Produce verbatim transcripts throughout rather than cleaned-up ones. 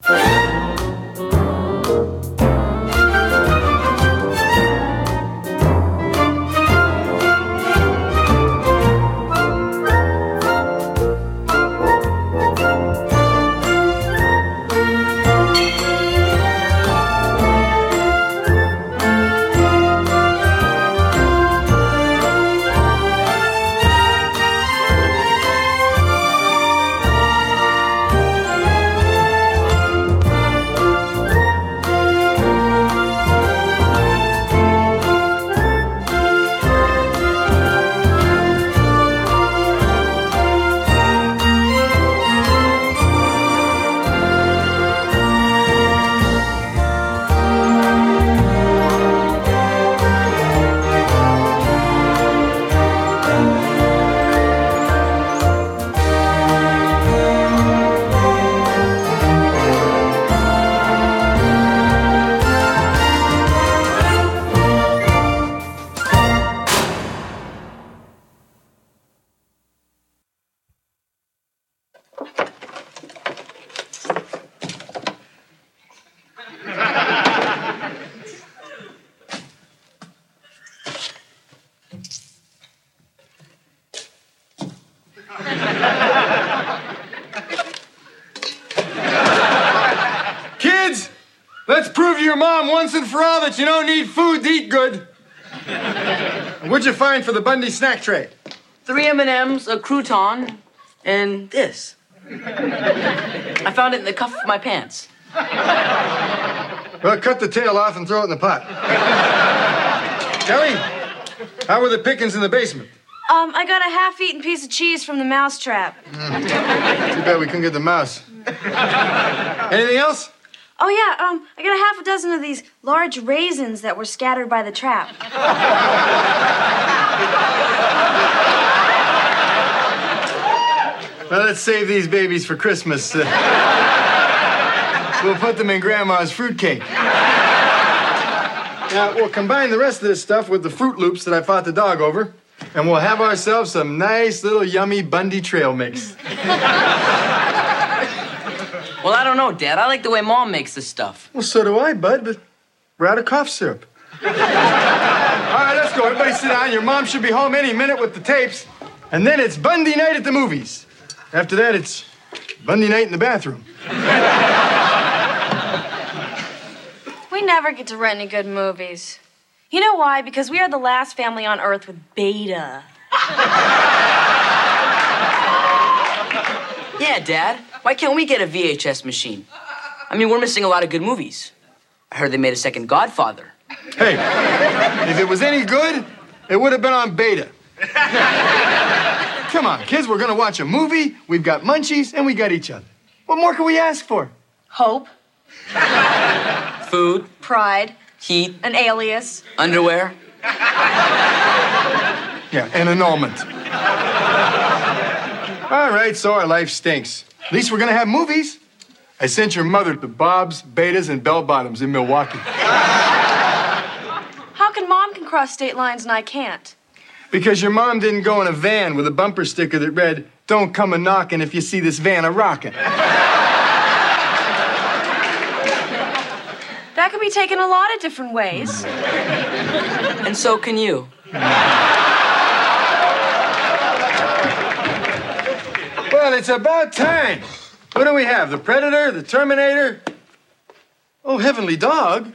Kids, let's prove to your mom once and for all that you don't need food to eat good. What'd you find for the Bundy snack tray? Three M and M's, a crouton, and this. I found it in the cuff of my pants. Well, cut the tail off and throw it in the pot. Kelly, how were the pickings in the basement? Um, I got a half-eaten piece of cheese from the mousetrap. Mm. Too bad we couldn't get the mouse. Anything else? Oh, yeah, um, I got a half a dozen of these large raisins that were scattered by the trap. Well, let's save these babies for Christmas. Uh, we'll put them in Grandma's fruitcake. Now, we'll combine the rest of this stuff with the Fruit Loops that I fought the dog over, and we'll have ourselves some nice little yummy Bundy trail mix. Well, I don't know, Dad. I like the way Mom makes this stuff. Well, so do I, bud, but we're out of cough syrup. All right, let's go. Everybody sit down. Your mom should be home any minute with the tapes. And then it's Bundy night at the movies. After that, it's Bundy night in the bathroom. We never get to rent any good movies. You know why? Because we are the last family on Earth with Beta. Yeah, Dad. Why can't we get a V H S machine? I mean, we're missing a lot of good movies. I heard they made a second Godfather. Hey, if it was any good, it would have been on Beta. Come on, kids, we're gonna watch a movie, we've got munchies, and we got each other. What more can we ask for? Hope. Food. Pride. Heat. An alias. Underwear. Yeah, an annulment. All right, so our life stinks. At least we're gonna have movies. I sent your mother to Bob's, Betas, and Bell Bottoms in Milwaukee. How can Mom can cross state lines and I can't? Because your mom didn't go in a van with a bumper sticker that read, "Don't come a-knockin' if you see this van a-rockin'." That could be taken a lot of different ways. And so can you. Well, it's about time. What do we have? The Predator, the Terminator? Oh, Heavenly Dog.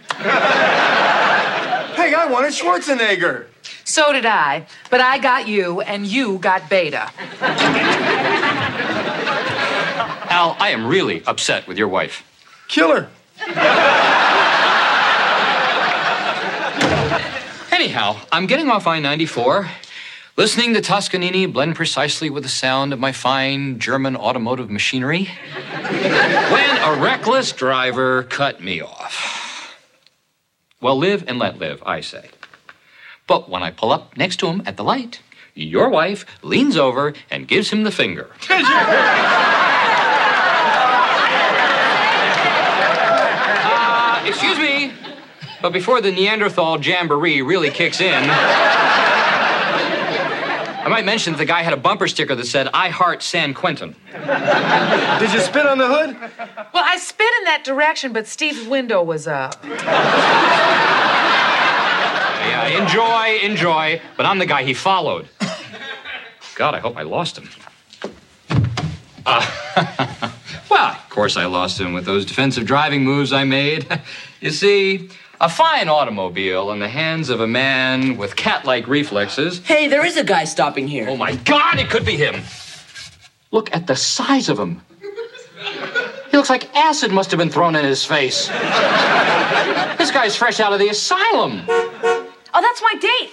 Hey, I wanted Schwarzenegger. So did I, but I got you, and you got Beta. Al, I am really upset with your wife. Kill her. Anyhow, I'm getting off I ninety-four, listening to Toscanini blend precisely with the sound of my fine German automotive machinery, when a reckless driver cut me off. Well, live and let live, I say. But when I pull up next to him at the light, your wife leans over and gives him the finger. uh, excuse me, but before the Neanderthal jamboree really kicks in, I might mention that the guy had a bumper sticker that said, I heart San Quentin. Did you spit on the hood? Well, I spit in that direction, but Steve's window was up. Yeah, enjoy, enjoy. But I'm the guy he followed. God, I hope I lost him. Uh, well, of course I lost him with those defensive driving moves I made. You see, a fine automobile in the hands of a man with cat-like reflexes. Hey, there is a guy stopping here. Oh, my God, it could be him. Look at the size of him. He looks like acid must have been thrown in his face. This guy's fresh out of the asylum. Oh, that's my date.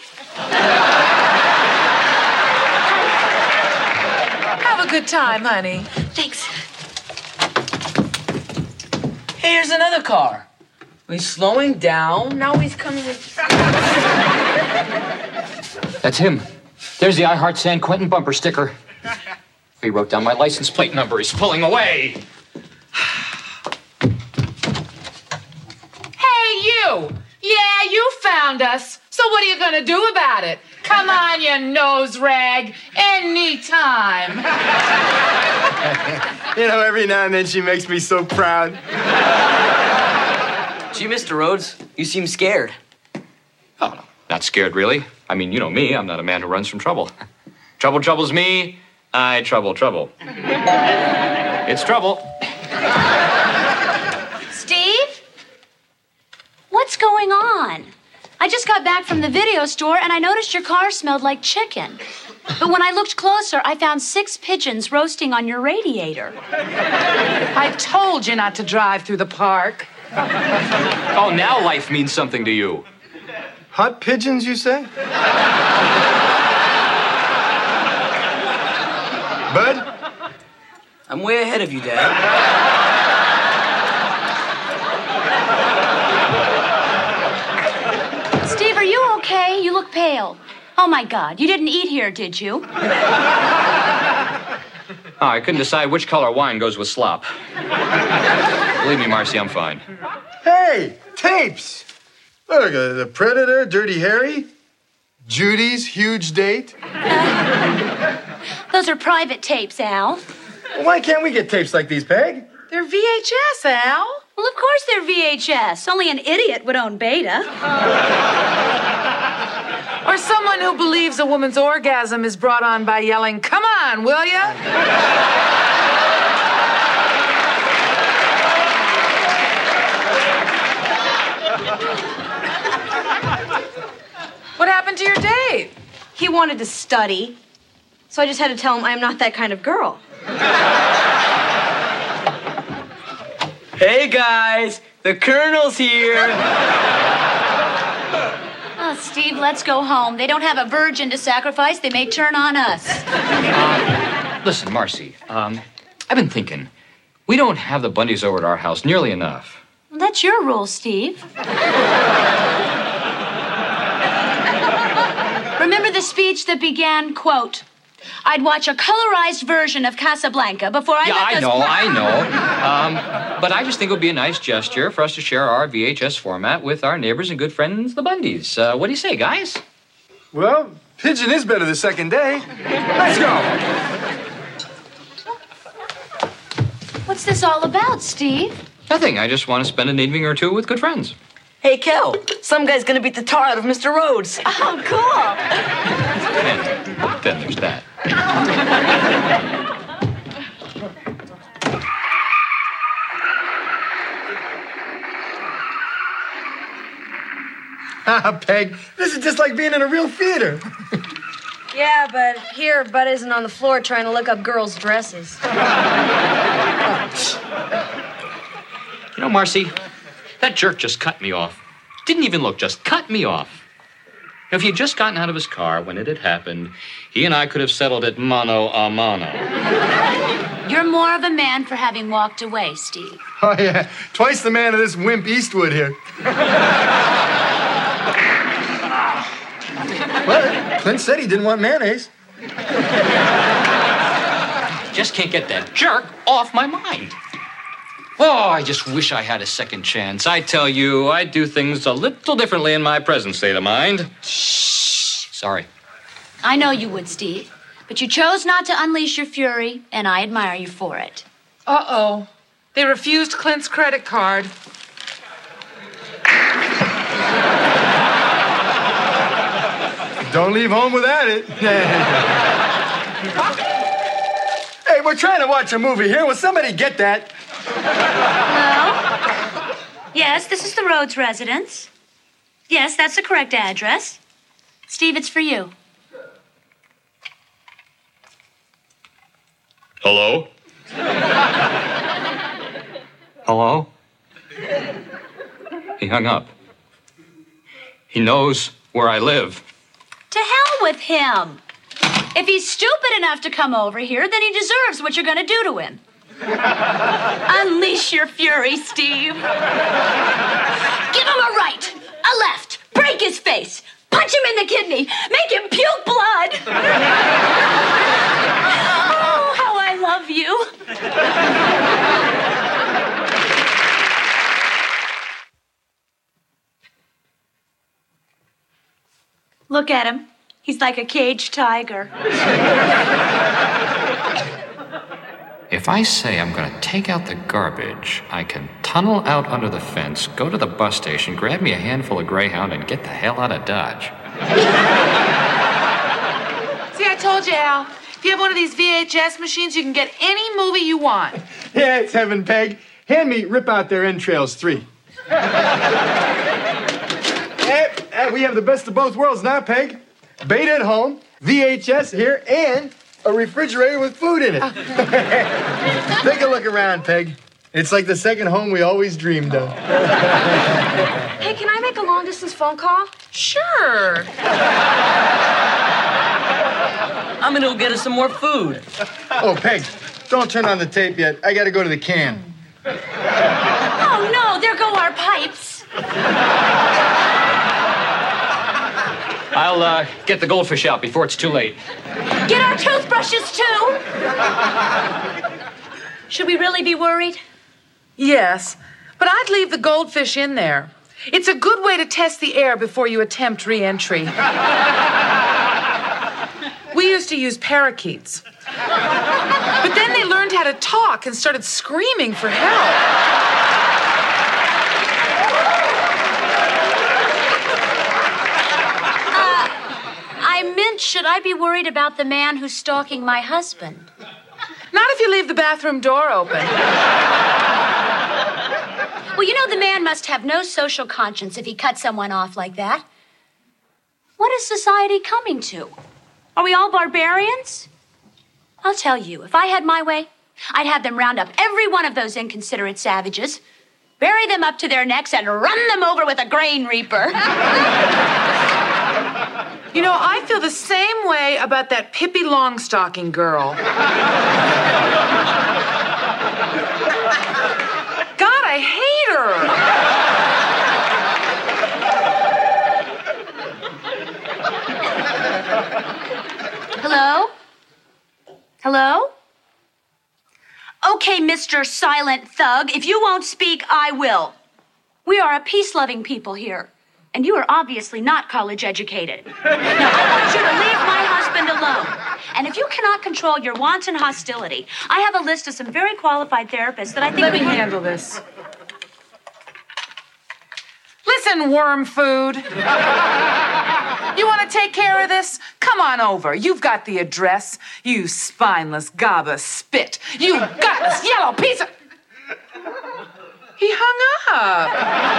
Have a good time, honey. Thanks. Hey, here's another car. He's slowing down. Now he's coming in. That's him. There's the I Heart San Quentin bumper sticker. He wrote down my license plate number. He's pulling away. Hey, you! Yeah, you found us. So what are you gonna do about it? Come on, you nose rag. Anytime. You know, every now and then she makes me so proud. Gee, Mister Rhodes, you seem scared. Oh, no, not scared, really. I mean, you know me. I'm not a man who runs from trouble. Trouble troubles me. I trouble trouble. It's trouble. Steve? What's going on? I just got back from the video store and I noticed your car smelled like chicken. But when I looked closer, I found six pigeons roasting on your radiator. I told you not to drive through the park. Oh, now life means something to you. Hot pigeons, you say? Bud? I'm way ahead of you, Dad. Steve, are you okay? You look pale. Oh, my God. You didn't eat here, did you? Oh, I couldn't decide which color wine goes with slop. Believe me, Marcy, I'm fine. Hey, tapes! Look, uh, The Predator, Dirty Harry, Judy's huge date. Those are private tapes, Al. Well, why can't we get tapes like these, Peg? They're V H S, Al. Well, of course they're V H S. Only an idiot would own Beta. Or someone who believes a woman's orgasm is brought on by yelling, "Come on, will ya?" What happened to your date? He wanted to study, so I just had to tell him I am not that kind of girl. Hey, guys, the Colonel's here. Oh, Steve, let's go home. They don't have a virgin to sacrifice. They may turn on us. Um, listen, Marcy, um, I've been thinking. We don't have the Bundys over at our house nearly enough. Well, that's your rule, Steve. Remember the speech that began, quote, I'd watch a colorized version of Casablanca before I Yeah, let I this... know, I know. Um, but I just think it would be a nice gesture for us to share our V H S format with our neighbors and good friends, the Bundys. Uh, what do you say, guys? Well, pigeon is better the second day. Let's go. What's this all about, Steve? Nothing. I just want to spend an evening or two with good friends. Hey, Kel, some guy's gonna beat the tar out of Mister Rhodes. Oh, cool. And then there's that. Ah, Peg, this is just like being in a real theater. Yeah, but here, Bud isn't on the floor trying to look up girls' dresses. You know, Marcy, that jerk just cut me off. Didn't even look, just cut me off. Now, if he had just gotten out of his car when it had happened, he and I could have settled it mano a mano. You're more of a man for having walked away, Steve. Oh, yeah. Twice the man of this wimp Eastwood here. Well, Clint said he didn't want mayonnaise. Just can't get that jerk off my mind. Oh, I just wish I had a second chance. I tell you, I'd do things a little differently in my present state of mind. Shh. Sorry. I know you would, Steve. But you chose not to unleash your fury, and I admire you for it. Uh-oh. They refused Clint's credit card. Don't leave home without it. Hey, we're trying to watch a movie here. Will somebody get that? Hello? Yes, this is the Rhodes residence. Yes, that's the correct address. Steve, it's for you. Hello? Hello? He hung up. He knows where I live. To hell with him. If he's stupid enough to come over here, then he deserves what you're going to do to him. Unleash your fury, Steve. Give him a right, a left, break his face, punch him in the kidney, make him puke blood. Oh, how I love you. Look at him. He's like a caged tiger. If I say I'm going to take out the garbage, I can tunnel out under the fence, go to the bus station, grab me a handful of Greyhound, and get the hell out of Dodge. See, I told you, Al. If you have one of these V H S machines, you can get any movie you want. Yeah, it's heaven, Peg. Hand me Rip Out Their Entrails three. Hey, hey, we have the best of both worlds now, Peg. Beta at home, V H S here, and a refrigerator with food in it. Take a look around, Peg. It's like the second home we always dreamed of. Hey, can I make a long-distance phone call? Sure. I'm gonna go get us some more food. Oh, Peg, don't turn on the tape yet. I gotta go to the can. Oh, no, there go our pipes. I'll uh, get the goldfish out before it's too late. Get our toothbrushes, too. Should we really be worried? Yes, but I'd leave the goldfish in there. It's a good way to test the air before you attempt re-entry. We used to use parakeets. But then they learned how to talk and started screaming for help. I meant, should I be worried about the man who's stalking my husband? Not if you leave the bathroom door open. Well, you know, the man must have no social conscience if he cut someone off like that. What is society coming to? Are we all barbarians? I'll tell you, if I had my way, I'd have them round up every one of those inconsiderate savages, bury them up to their necks, and run them over with a grain reaper. You know, I feel the same way about that Pippi Longstocking girl. God, I hate her. Hello? Hello? Okay, Mister Silent Thug, if you won't speak, I will. We are a peace-loving people here. And you are obviously not college educated. Now, I want you to leave my husband alone. And if you cannot control your wanton hostility, I have a list of some very qualified therapists that I think... Let me would... handle this. Listen, worm food. You want to take care of this? Come on over. You've got the address. You spineless gob of spit. You gutless yellow piece of... He hung up.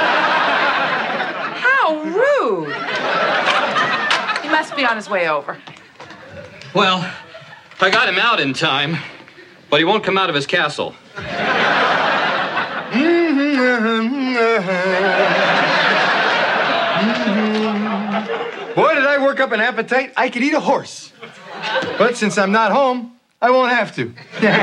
How rude. He must be on his way over. Well, I got him out in time, but he won't come out of his castle. Boy, did I work up an appetite, I could eat a horse. But since I'm not home, I won't have to.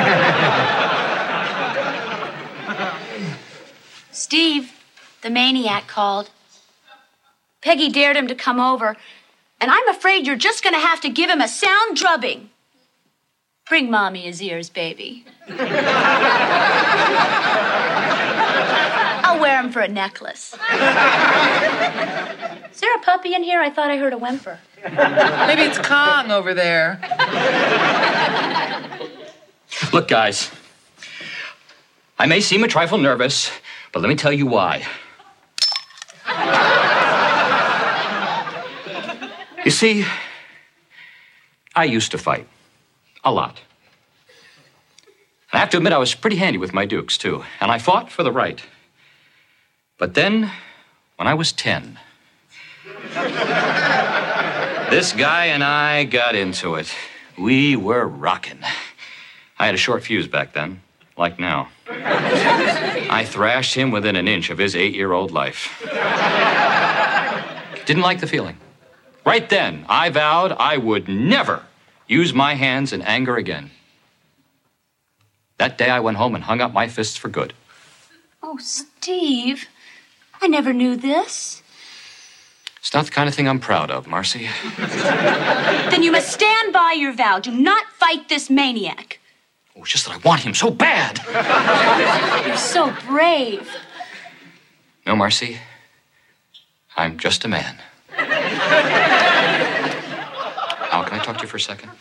Steve, the maniac, called. Peggy dared him to come over, and I'm afraid you're just going to have to give him a sound drubbing. Bring Mommy his ears, baby. I'll wear him for a necklace. Is there a puppy in here? I thought I heard a whimper. Maybe it's Kong over there. Look, guys, I may seem a trifle nervous, but let me tell you why. You see, I used to fight. A lot. I have to admit I was pretty handy with my dukes, too, and I fought for the right. But then, when I was ten, this guy and I got into it. We were rocking. I had a short fuse back then, like now. I thrashed him within an inch of his eight-year-old life. Didn't like the feeling. Right then, I vowed I would never use my hands in anger again. That day, I went home and hung up my fists for good. Oh, Steve, I never knew this. It's not the kind of thing I'm proud of, Marcy. Then you must stand by your vow. Do not fight this maniac. Oh, it's just that I want him so bad. You're so brave. No, Marcy. I'm just a man. Al, can I talk to you for a second?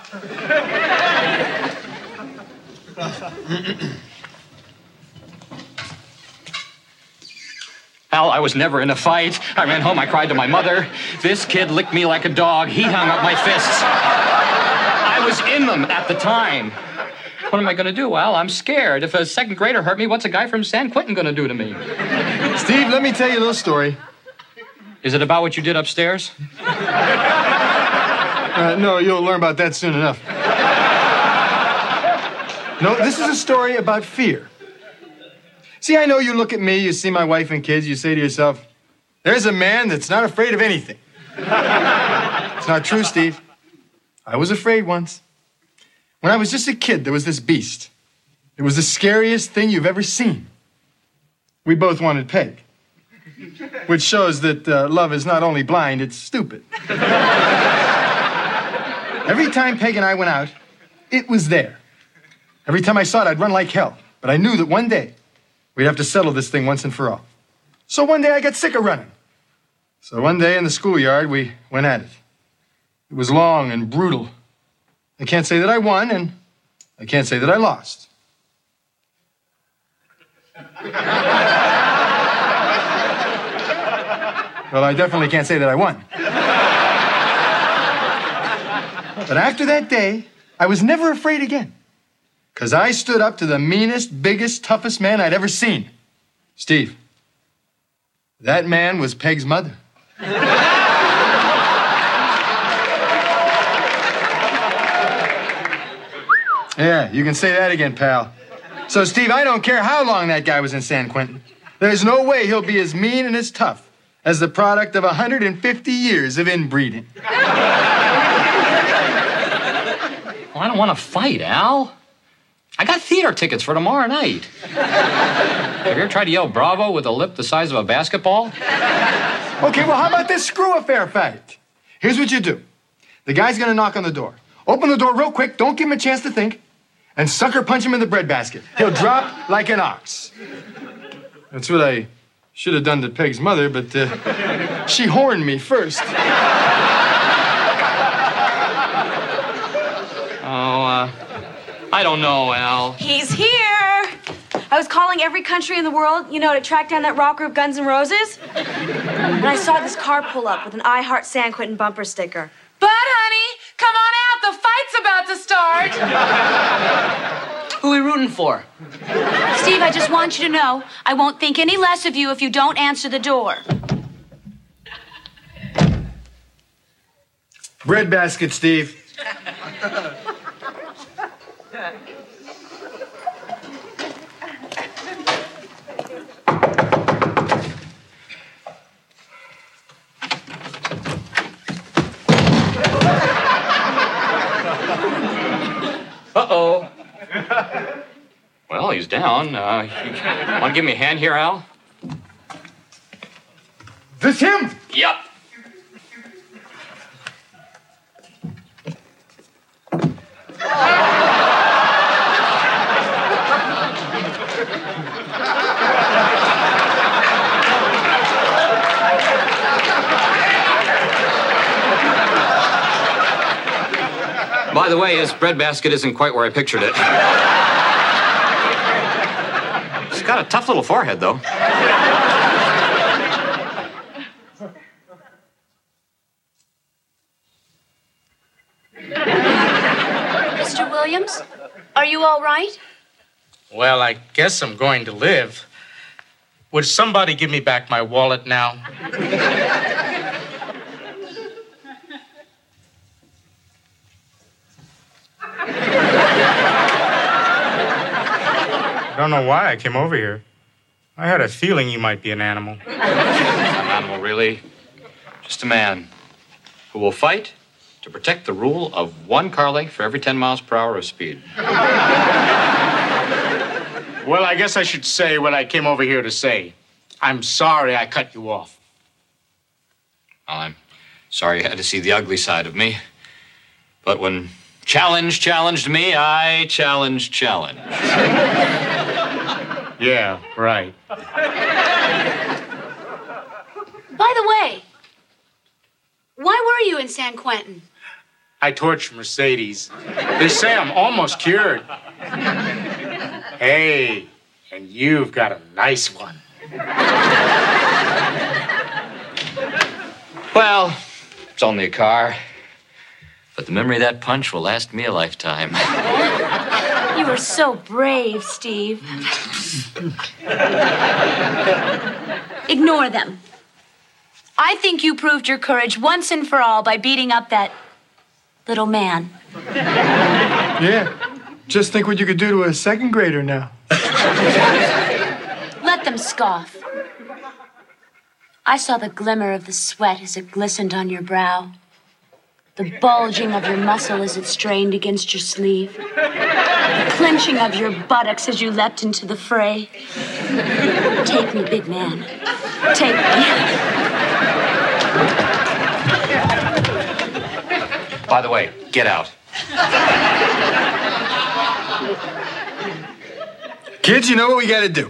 Al, I was never in a fight. I ran home, I cried to my mother. This kid licked me like a dog. He hung up my fists. I was in them at the time. What am I going to do, Al? I'm scared. If a second grader hurt me, what's a guy from San Quentin going to do to me? Steve, let me tell you a little story. Is it about what you did upstairs? Uh, no, you'll learn about that soon enough. No, this is a story about fear. See, I know you look at me, you see my wife and kids, you say to yourself, there's a man that's not afraid of anything. It's not true, Steve. I was afraid once. When I was just a kid, there was this beast. It was the scariest thing you've ever seen. We both wanted Peg, which shows that uh, love is not only blind, it's stupid. Every time Peg and I went out, it was there. Every time I saw it, I'd run like hell. But I knew that one day, we'd have to settle this thing once and for all. So one day I got sick of running. So one day in the schoolyard, we went at it. It was long and brutal. I can't say that I won, and I can't say that I lost. Well, I definitely can't say that I won. But after that day, I was never afraid again. Because I stood up to the meanest, biggest, toughest man I'd ever seen. Steve, that man was Peg's mother. Yeah, you can say that again, pal. So, Steve, I don't care how long that guy was in San Quentin. There's no way he'll be as mean and as tough as the product of one hundred fifty years of inbreeding. Well, I don't want to fight, Al. I got theater tickets for tomorrow night. Have you ever tried to yell bravo with a lip the size of a basketball? Okay, well, how about this screw affair fight? Here's what you do. The guy's gonna knock on the door. Open the door real quick, don't give him a chance to think, and sucker punch him in the breadbasket. He'll drop like an ox. That's what I should have done to Peg's mother, but uh, she horned me first. Oh, uh, I don't know, Al. He's here. I was calling every country in the world, you know, to track down that rock group Guns N' Roses. And I saw this car pull up with an I Heart San Quentin bumper sticker. Bud, honey, come on out. The fight's about to start. Who are we rooting for? Steve, I just want you to know I won't think any less of you if you don't answer the door. Breadbasket, Steve. Uh-oh. Well, he's down. Uh, you want to give me a hand here, Al? This him? Yep. By the way, his breadbasket isn't quite where I pictured it. He's got a tough little forehead, though. Mister Williams, are you all right? Well, I guess I'm going to live. Would somebody give me back my wallet now? I don't know why I came over here. I had a feeling you might be an animal. An animal, really? Just a man who will fight to protect the rule of one car length for every ten miles per hour of speed. Well, I guess I should say what I came over here to say. I'm sorry I cut you off. Well, I'm sorry you had to see the ugly side of me. But when challenge challenged me, I challenged challenge. Yeah, right. By the way, why were you in San Quentin? I torched Mercedes. They say I'm almost cured. Hey, and you've got a nice one. Well, it's only a car. But the memory of that punch will last me a lifetime. You were so brave, Steve. Ignore them. I think you proved your courage once and for all by beating up that little man. Yeah. Just think what you could do to a second grader now. Let them scoff. I saw the glimmer of the sweat as it glistened on your brow, the bulging of your muscle as it strained against your sleeve, the clenching of your buttocks as you leapt into the fray. Take me, big man. Take me. By the way, get out. Kids, you know what we gotta do.